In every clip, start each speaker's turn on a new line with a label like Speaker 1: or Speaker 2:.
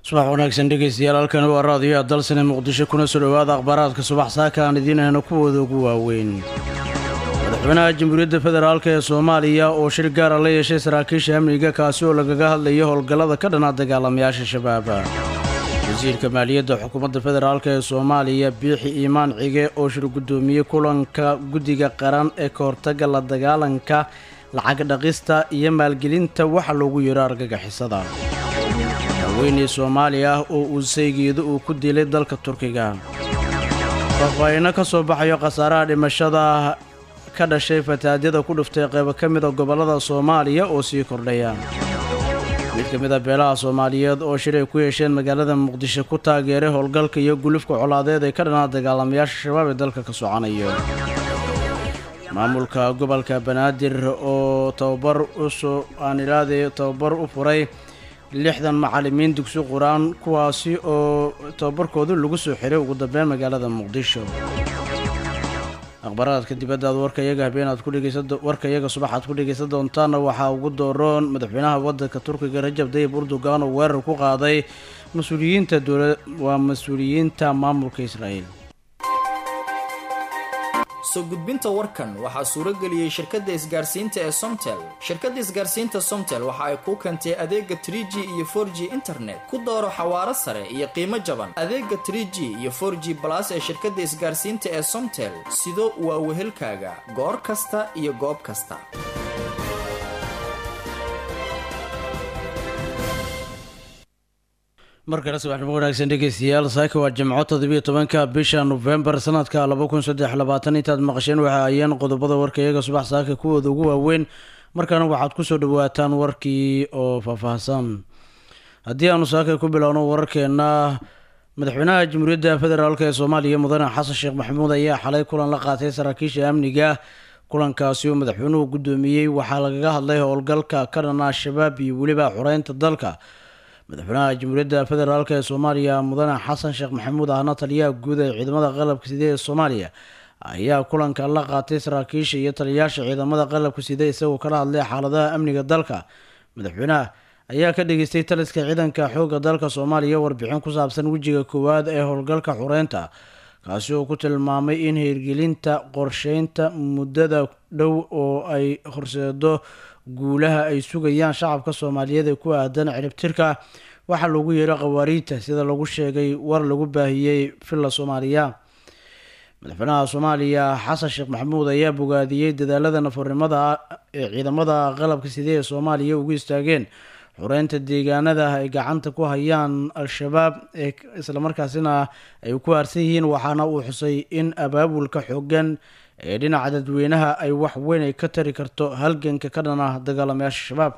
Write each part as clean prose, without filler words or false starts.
Speaker 1: subax wanaagsan dhegeystayaal halkani waa raadiyo dalsane muqdisho kuna soo dhawaada akhbaaraadka subax saaka aan idiin hayno kuwooda ugu waaweyn madaxweynaha jamhuuriyadda federaalk ee soomaaliya oo shir gaara la yeeshay saraakiisha amniga kaasi oo lagaga hadlayo howlgallada ka dhanaa dagaalamayaasha shabaab wasiirka maaliyadda xukuumadda federaalk ee soomaaliya biixi iimaan cige oo shir guddoomiyey kulanka guddiga qaran ee ka hortagga la dagaalanka lacag dhaqista iyo maalgelinta waxa loogu yeero argagixisada haweeney Soomaali ah oo uu saygeedu uu ku dilay dalka Turkiga faahfaahin ka soo baxayo khasaaraha dhimashada ka dhashay fatahaadada ku dhuftay qayb ka mid ah gobolada Soomaaliya oo sii kordhaya mid ka mid ah beelaha Soomaaliyeed oo shir ay ku yeesheen magaalada Muqdisho ku taageeray howlgalka iyo gulufka colaadeed ee ka dhanaa dagaalamayaasha shabaab ee dalka ka soconayo maamulka gobolka Banaadir oo tababar u furay 60 macallimiin dugsi quraan kuwaasi oo tababarkoodu lagu soo xiray ugu dambeyn magaalada Muqdisho akhbaaraadka dibadda warkayaga habeenaad ku dhageysan warkayaga subaxaad ku dhageysan doontaan waxa ugu dooroon madaxweynaha waddanka Turkiga Rajab Tayyip Erdogan oo weerar ku qaaday mas'uuliyiinta maamulka Israa'iil
Speaker 2: soo gudbinta warkan waxa suuro galiyay shirkadda isgaarsiinta ee Somtel. Shirkadda isgaarsiinta Somtel waxa ay ku keentay adeega 3G iyo 4G internet ku dooro xawaaro sare iyo qiimo jaban. Adeega 3G iyo 4G Plus ee shirkadda isgaarsiinta ee Somtel sidoo waa wehelkaaga goor kasta iyo goob kasta.
Speaker 1: markale subaxnimo wanaagsan dhegeystayaal saaka waa Jimco 17 bisha November sanadka 2023 intaad maqasheen waxa ayaan qodobada warkayaga subax saaka kuwooda ugu waaweyn markaana waxaad ku soo dhawaataan warkii oo faahfaahsan haddii aanu saaka ku bilowno wararkeena madaxweynaha jamhuuriyadda federaalk ee Soomaaliya mudane Xasan Sheekh Maxamuud ayaa xalay kulan la qaatay saraakiisha amniga kulankaasi oo madaxweynuhu gudoomiyay waxaa lagaga hadlay howlgalka ka dhanaa shabaab iyo waliba xoreynta dalka madaxweynaha jamhuuriyadda federaalk ee Soomaaliya mudane Xasan Sheekh Maxamuud ahna taliyaha guud ee ciidamada qalabka sida ee Soomaaliya ayaa kulanka la qaatay saraakiisha iyo taliyayaasha ciidamada qalabka sida isagoo kala hadlay xaaladaha amniga dalka madaxweynaha ayaa ka dhageystay taliska ciidanka xoogga dalka Soomaaliya warbixin ku saabsan wajiga koowaad ee howlgalka xoreynta kaasi oo ku tilmaamay in hirgelinta qorsheynta muddada dhow oo ay horseedo guulaha ay sugayaan shacabka Soomaaliyeed ee ku aadan ciribtirka waxa lagu yeero qawaariinta sida lagu sheegay war lagu baahiyay filla Soomaaliya madaxweynaha Soomaaliya Xasan Sheekh Maxamuud ayaa bogaadiyay dadaalada nafarnimada ee ciidamada qalabka sida ee Soomaaliya ugu istaageen xoreynta deegaanada ay gacanta ku hayaan al-shabaab ee isla markaasina ay ku harsan yihiin waxaana uu xusay in abaabulka xooggan ee dhinaca dadweynaha ay wax weyn ay ka tari karto halganka ka dhanaa dagaalamayaasha shabaab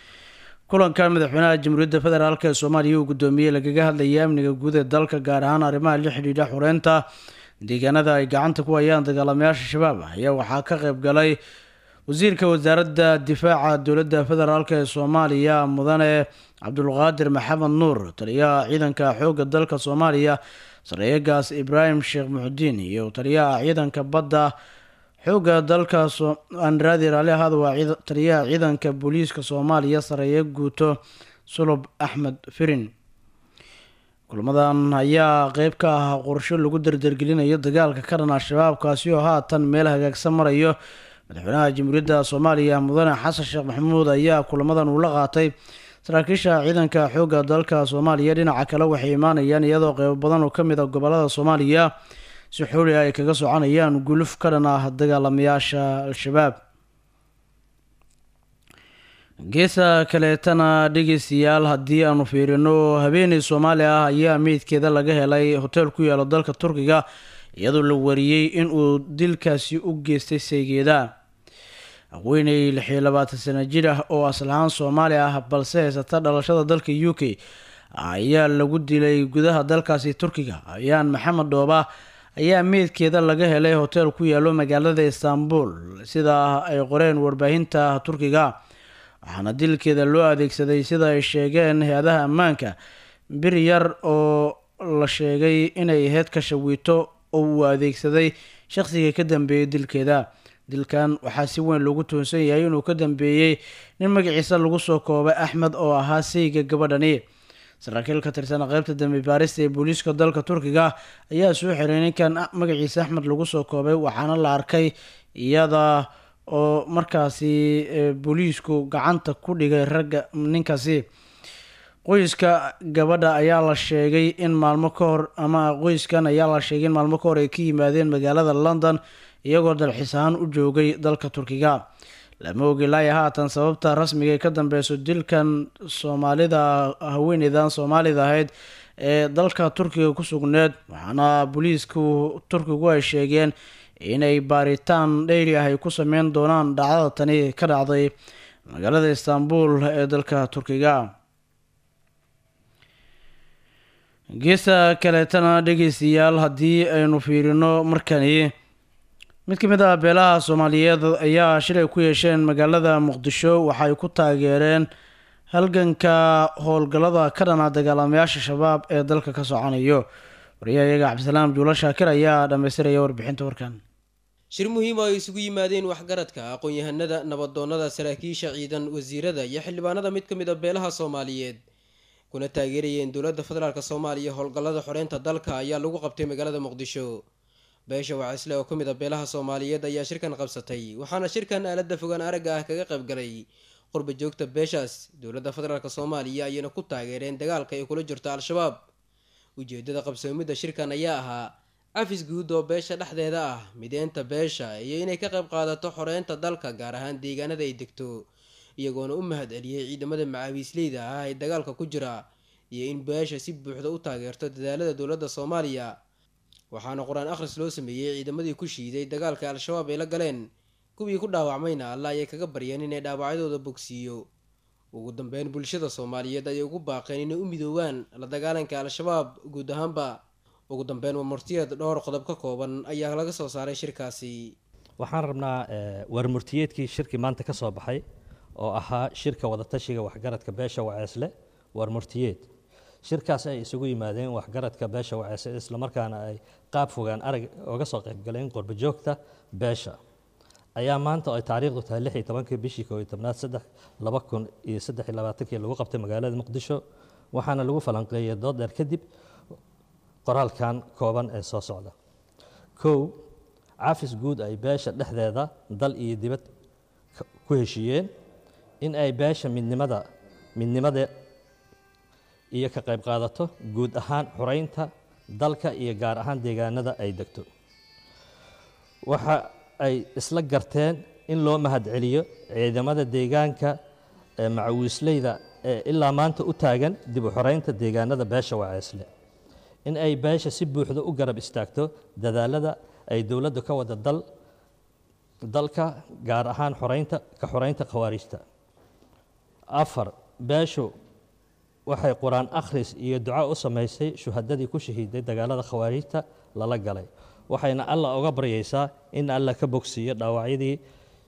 Speaker 1: kulankan madaxweynaha jamhuuriyadda federaalk ee Soomaaliya uu gudoomiyay lagaga hadlayay amniga guud ee dalka gaar ahaan arrimaha la xiriira xoreynta deegaanada ay gacanta ku hayaan dagaalamayaasha shabaab ayaa waxaa ka qayb galay wasiirka wasaaradda difaaca dowladda federaalk ee Soomaaliya mudane Cabdulqaadir Maxamed Nuur taliyaha ciidanka xoogga dalka Soomaaliya sareeyagaas Ibrahim Sheekh Muxudiin iyo taliyaha ciidanka badda xoogga dalka Andradi Raali waa taliyaha ciidanka booliiska Soomaaliya sareeye guuto Sulub Axmed Firin kulmadan ayaa qayb ka ah qorshe lagu dardargelinayo dagaalka ka dhanaa shabaab kaasi oo haatan meel hagaagsan marayo madaxweynaha jamhuuriyadda Soomaaliya mudane Xasan Sheekh Maxamuud ayaa kulamadan uu la qaatay saraakiisha ciidanka xoogga dalka Soomaaliya dhinaca kale waxay imaanayaan iyadoo qayb badan oo kamid ah gobolada Soomaaliya si xooli ay kaga soconayaan guluf ka dhanaa dagaalamayaasha al-shabaab geesa kaleetana dhegeystayaal haddii aanu fiirino habeeney Soomaali ah ayaa meydkeeda laga helay hotel ku yaala dalka Turkiga iyadoo la wariyay in uu dilkaasi u geystay saygeeda haweeney 26 sano jir ah oo aslahaan Soomaali ah balse haysata dhalashada dalka UK ayaa lagu dilay gudaha dalkaasi Turkiga ayaan Maxamed Dooba ayaa meydkeeda laga helay hotel ku yaalo magaalada Istanbul sida ay qoreen warbaahinta Turkiga waxaana dilkeeda loo adeegsaday sida ay sheegeen hay'adaha ammaanka bir yar oo la sheegay inay ahayd ka shawiito oo uu adeegsaday shakhsiga ka dambeeyay dilkeeda dilkan waxaa si weyn loogu toonsan yahay inuu ka dambeeyay nin magaciisa lagu soo koobay Axmed oo ahaa sayga gabadhani saraakiil ka tirsan qeybta dambi baarista ee booliiska dalka turkiga ayaa soo xiray ninkan magaciisa axmed lagu soo koobay, waxaana la arkay iyada oo markaasi booliisku gacanta ku dhigay ragga ninkaasi. qoyska gabadha ayaa la sheegay in maalmo ka hor qoyskan ayaa la sheegay in maalmo ka hor ay ka yimaadeen magaalada London iyagoo dalxiis ahaan u joogay dalka Turkiga. lama ogi ilaa haatan sababta rasmiga ee ka dambeyso dilkan haweeneydan Soomaalida ahayd ee dalka Turkiga ku sugneed, waxaana booliisku Turkigu ay sheegeen inay baaritaan dheeri ah ay ku sameyn doonaan dhacdada tani ka dhacday magaalada Istanbul ee dalka Turkiga. geesta kaleetana dhegeystayaal haddii aynu fiirino markani mid ka mid ah beelaha Soomaaliyeed ayaa shilay ku yeesheen magaalada Muqdisho waxay ku taageereen halganka howlgallada ka dhana dagaalamayaasha shabaab ee dalka ka soconayo. wariyahayaga Cabdisalaam Juulo Shaakir ayaa dhammaystiraya warbixinta warkan.
Speaker 3: shir muhiim oo ay isugu yimaadeen waxgaradka aqoon-yahanada, nabadoonnada, saraakiisha ciidan, wasiirada iyo xildhibaanada mid ka mid ah beelaha Soomaaliyeed kuna taageerayeen dowladda federaalk Soomaaliya howlgallada xoreynta dalka ayaa lagu qabtay magaalada Muqdisho. beesha Wacisle oo ka mid ah beelaha Soomaaliyeed ayaa shirkan qabsatay, waxaana shirkan aalada fogaan aragga ah kaga qayb galay qurba joogta beeshaas. dowladda federaalk Soomaaliya ayayna ku taageereen dagaalka ay kula jirto al-shabaab. ujeedada qabsoomidda shirkan ayaa ahaa cafis guud oo beesha dhexdeeda ah, mideynta beesha iyo inay ka qayb qaadato xoreynta dalka gaar ahaan deegaanada ay degto, iyagoona u mahad celiyey ciidamada macaawiisleyda ah ee dagaalka ku jira iyo in beesha si buuxda u taageerto dadaalada dowladda Soomaaliya. waxaana qur-aan akhris loo sameeyey ciidamadii ku shiiday dagaalka al-shabaab ay la galeen, kuwii ku dhaawacmayna alla ayay kaga baryeen inay dhaawacyadooda bogsiiyo. ugu dambeyn bulshada Soomaaliyeed ayay ugu baaqeen inay u midoobaan la dagaalanka al-shabaab guud ahaanba. ugu dambeyn warmurtiyeed dhowr qodob ka kooban ayaa laga soo saaray shirkaasi.
Speaker 4: waxaan rabnaa warmurtiyeedkii shirkii maanta ka soo baxay oo ahaa shirka wadatashiga waxgaradka beesha Wacisle. warmurtiyeed shirkaas ay isugu yimaadeen waxgaradka beesha Wacisle, isla markaana ay qaab fogaan arag uga soo qayb galeen qurba joogta beesha, ayaa maanta oo ay taariikhdu tahay 16 bishii 11 2023 lagu qabtay magaalada Muqdisho, waxaana lagu falanqeeyay dood dheer kadib qoraalkan kooban ee soo socda. 1. cafis guud ay beesha dhexdeeda dal iyo dibad ku heshiiyeen in ay beesha midnimada iyo ka qayb qaadato guud ahaan xoreynta dalka iyo gaar ahaan deegaanada ay degto. waxa ay isla garteen in loo mahad celiyo ciidamada deegaanka ee macaawiisleyda ee ilaa maanta u taagan dib u xoreynta deegaanada beesha Wacisle, in ay beesha si buuxda u garab istaagto dadaalada ay dowladdu ka wada dalka gaar ahaan xoreynta khawaarijta. 4. beeshu waxay quraan akhris iyo duco u samaysay shuhadadii ku shahiiday dagaalada khawaarijta lala galay, waxayna alla uga baryaysaa in alla ka bogsiiyo dhaawacyadii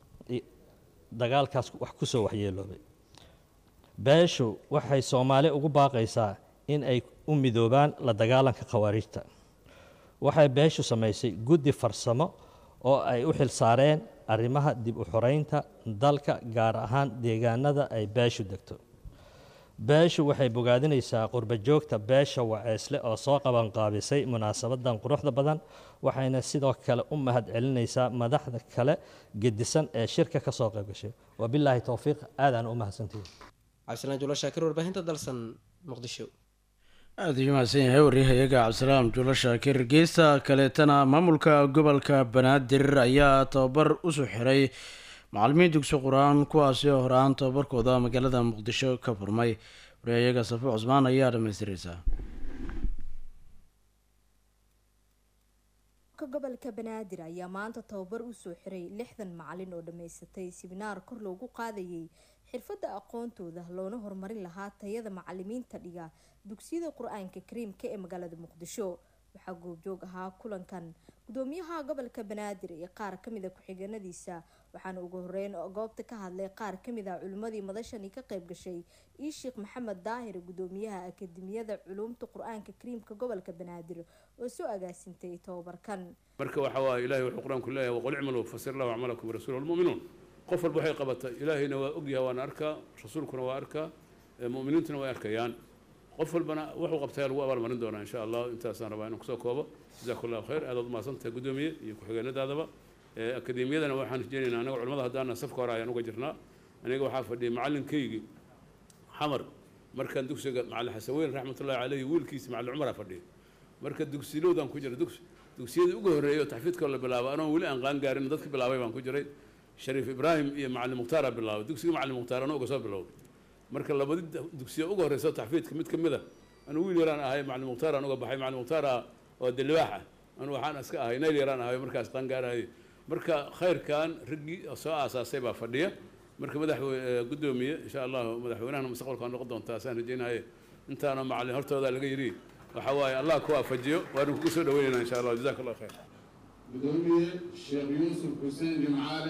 Speaker 4: dagaalkaas wax ku soo waxyeeloobay. beeshu waxay Soomaali ugu baaqaysaa in ay u midoobaan la dagaalanka khawaarijta. waxay beeshu samaysay guddi farsamo oo ay u xil saareen arrimaha dib u xoreynta dalka gaar ahaan deegaanada ay beeshu degto. beeshu waxay bogaadinaysaa qurba joogta beesha Wacisle oo soo qaban qaabisay munaasabadan quruxda badan, waxayna sidoo kale u mahad celinaysaa madaxda kale gedisan ee shirka ka soo qayb gashay. wabilaahi tawfiiq, aadaan u mahadsantihiin.
Speaker 3: Cabdisalaam Juulo Shaakir, warbaahinta dalsan Muqdisho.
Speaker 1: aada u mahadsan yahay waryahayaga Cabdisalaam Juulo Shaakir. geesta kaleetana maamulka gobolka Banaadir ayaa tababar usoo xiray macallimiin dugsi qur-aan kuwaasi oo horaan tababarkooda magaalada Muqdisho ka furmay. waryahayaga Safo Cusmaan ayaa dhammaystiraysaa.
Speaker 5: gobolka Banaadir ayaa maanta tababar usoo xiray 60 macallin oo dhammaysatay siminaar kor loogu qaadayay xirfadda aqoontooda loona horumarin lahaa tayada macallimiinta dhiga dugsiyada qur-aanka kariimka ee magaalada Muqdisho. waxaa goobjoog ahaa kulankan gudoomiyaha gobolka Banaadir iyo qaar kamid ah ku-xigeenadiisa, waxaana ugu horeyn goobta ka hadlay qaar kamid ah culimadii madashani ka qayb gashay iyo Sheekh Maxamed Daahir, gudoomiyaha akademiyada culumta qur-aanka kariimka gobolka Banaadir oo soo agaasintay tababarkan.
Speaker 6: marka waxa waa ilaahay wuxuu qur-aanku leeyahay waqul icmalu fasir lahu acmalakum rasuuluhu almu'minuun. qof walba waxay qabatay ilaahayna waa ogyahay, waana arkaa, rasuulkuna waa arkaa, mu'miniintuna way arkayaan. qof walbana wuxuu qabtay lagu abaalmarin doonaa insha allah intaasaan rabaa inaan kusoo koobo jazakallahu khayr aad u mahadsantahay gudoomiye iyo ku-xigeenadaadaba akademiyadana waxaan rajeynaynaa anaga culimada haddaana safka hore ayaan uga jirnaa aniga waxaa fadhiyay macalinkaygii xamar markaan dugsiga macalin xasaweyn raxmatullahi caleyhi wiilkiisa macalin cumaraa fadhiyay marka dugsilowdaan ku jiray dugsiyadii ugu horreeyay oo taxfiidka la bilaabo anoon weli aan qaan gaarin dadka bilaabay baan ku jiray shariif ibraahim iyo macalin mukhtaara bilaabay dugsiga macalin mukhtaar anoo uga soo bilowday marka labadii dugsiya ugu horreysa taxfiidka mid ka mid a anu wiil yaraan ahay macalin mukhtaar aan uga baxay macalin mukhtaara oo dilibaax ah anu waxaan iska ahay nayl yaraan ahay markaas qaan gaarahay marka khayrkan raggii soo aasaasay baa fadhiya marka gudoomiye insha allah madaxweynahana mustaqbalka noqon doontaa saan rajeynahay intaana macalin hortooda laga yiri waxa waaye allah ku waafajiyo waanu ku soo dhaweynaa insha allah jazakallahu khayr
Speaker 7: gudoomiye sheekh yuusuf xuseen jimcaale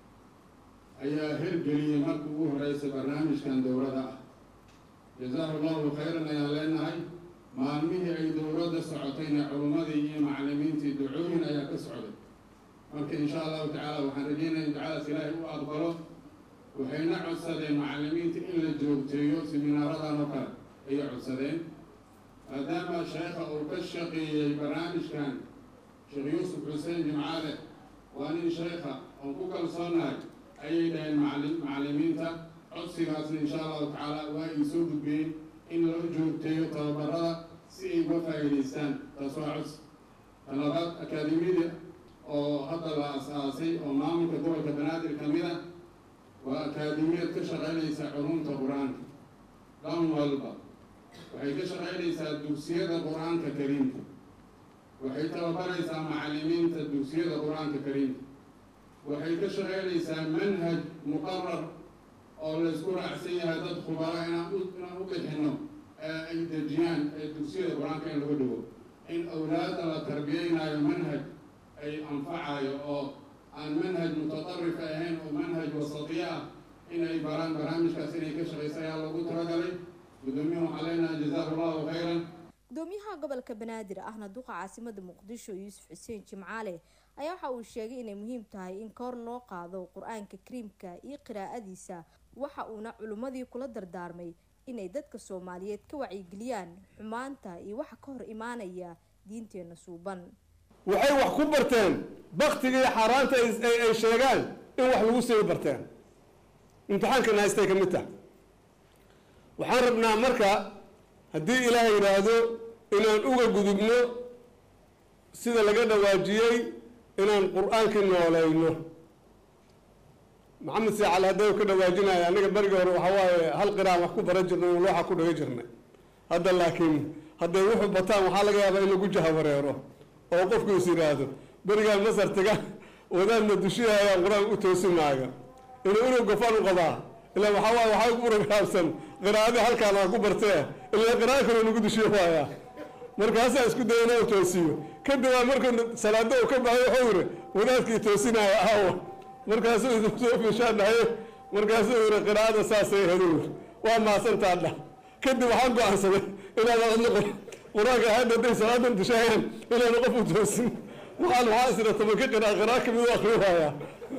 Speaker 7: ayaa hirgeliyey markii ugu horeysay barnaamijkan dowladda ah jazaahu allahu khayran ayaan leenahay maalmihii ay dowladda socotayna culummadii iyo macallimiintii ducooyin ayaa ka socday marka insha allahu tacaala waxaan rajeynaya in ducadaas ilaahay u aqbalo waxayna codsadeen macallimiinta in la joogteeyo siminaaradan oo kale ayay codsadeen maadaama sheekha uu ka shaqeeyey barnaamijkan sheekh yuusuf xuseen jimcaale waa nin sheekha oon ku kalsoonahay ayay dhaheen macallimiinta codsigaasna insha allahu tacaala waa ay soo gudbeen in loo joogteeyo tababarada si ay uga faa'iidaystaan taas waa codsi talabaad akaademiyada oo hadda la as-aasay oo maamulka gobolka banaadir ka mid ah waa akaademiyad ka shaqaynaysa culumta qur-aanka dhan walba waxay ka shaqaynaysaa dugsiyada qur-aanka kariimka waxay tababaraysaa macallimiinta dugsiyada qur-aanka kariimka waxay ka shaqaynaysaa manhaj muqarar oo la isku raacsan yahay dad khubara inaan u bixino ay dejiyaan dugsiyada qur-aanka in lagu dhigo in awlaadda la tarbiyeynayo manhaj ay anfacayo oo aan manhaj mutatarrifa ahayn oo manhaj wasatiya ah in ay baraan barnaamijkaas inay ka shaqaysa ayaa lagu talagalay gudoomiyaha waxaa leenahay jazaahu allahu khayran
Speaker 5: gudoomiyaha gobolka banaadir ahna duqa caasimada muqdisho yuusuf xuseen jimcaale ayaa waxa uu sheegay inay muhiim tahay in kor loo qaado qur-aanka kariimka iyo qiraa'adiisa waxa uuna culimmadii kula dardaarmay inay dadka soomaaliyeed ka wacyigeliyaan xumaanta iyo waxa ka hor imaanaya diinteena suuban
Speaker 8: waxay wax ku barteen baktiga iyo xaaraanta ay sheegaan in wax lagu sii barteen imtixaankana haystay ka mid tahay waxaan rabnaa marka haddii ilaahay yidhaahdo inaan uga gudubno sida laga dhawaajiyey inaan qur-aankii noolayno maxamed saacal hadday ka dhawaajinaya anaga berigii hore waxaa waaye hal qiraan wax ku baran jirnay oo looxa ku dhaga jirnay hadda laakiin hadday wuxuu bataan waxaa laga yaabaa in lagu jahawareero oo qofku is yidhaahdo berigaan masar taga wadaadna dushiyayaan qur-aan u toosi maaga inuu inuu gofaan u qabaa ilaa waxaa waaye waxaa ugu ragaabsan qiraa'adii halkaan aa ku bartee ilaa qiraa'o kaloo nagu dushiyo waayaa markaasaa isku daya inuu toosiyo kadib aa markuu salaado uu ka baxay wuxuu yiri wadaadkii toosinaya aawo markaasuu soo fishaan dhahay markaasuu yiri qiraa'ada saasay heduur waa maasantaa dhah kadib waxaan go-aansaday inaad adla qur-aanka hadda hadday salaadan dushaayaan inaanu qof u toosin waxaa isira tobanka qira'a kamid u akri waayaa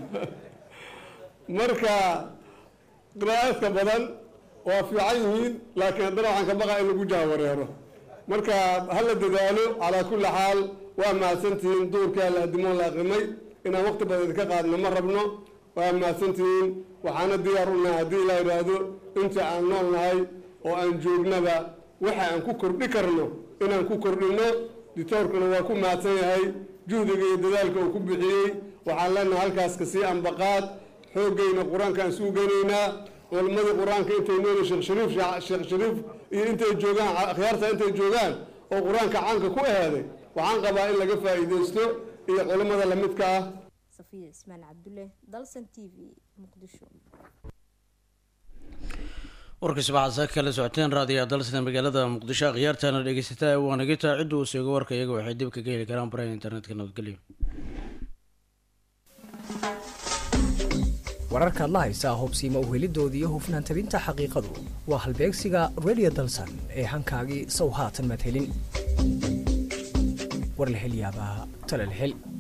Speaker 8: marka qiraa'aadka badan waa fiican yihiin laakiin haddana waxaan ka baqaa in lagu jaawareero marka hala dadaalo calaa kulli xaal waa mahadsantihiin duurkaa la adimoon la aqrimay inaan waqti badan ka qaadno ma rabno waa mahadsantihiin waxaana diyaar u nahay haddii ilaa yidhaahdo inta aan nool nahay oo aan joognaba waxa aan ku kordhi karno inaan ku kordhino ditoorkuna waa ku mahadsan yahay juhdiga iyo dadaalka uu ku bixiyey waxaan leenahay halkaas kasii ambaqaad xooggayna qur-aankaan suuganaynaa culimadii qur-aanka intay nooli sheekh shariif iyo intay joogaan akhyaarta intay joogaan oo qur-aanka caanka ku ahaaday waxaan qabaa in laga faa'iidaysto iyo culimada lamidka ah
Speaker 5: safiya ismaan cabdulle dalsan t v muqdisho
Speaker 1: warkii subaxa saaka kala socoteen raadiyo dalsana magaalada muqdisho akhyaartaana dhegeysataa waanagita cidda uu seego warka iyaga waxay dib kaga heli karaan baraha internetka nabadgelyo
Speaker 9: wararka adla haysaa hubsiima uhelidoodii iyo hufnaan tabinta xaqiiqadu waa halbeegsiga radio dalsan ee hankaagii sow haatan madhelin war la hel yaabaa tala la hel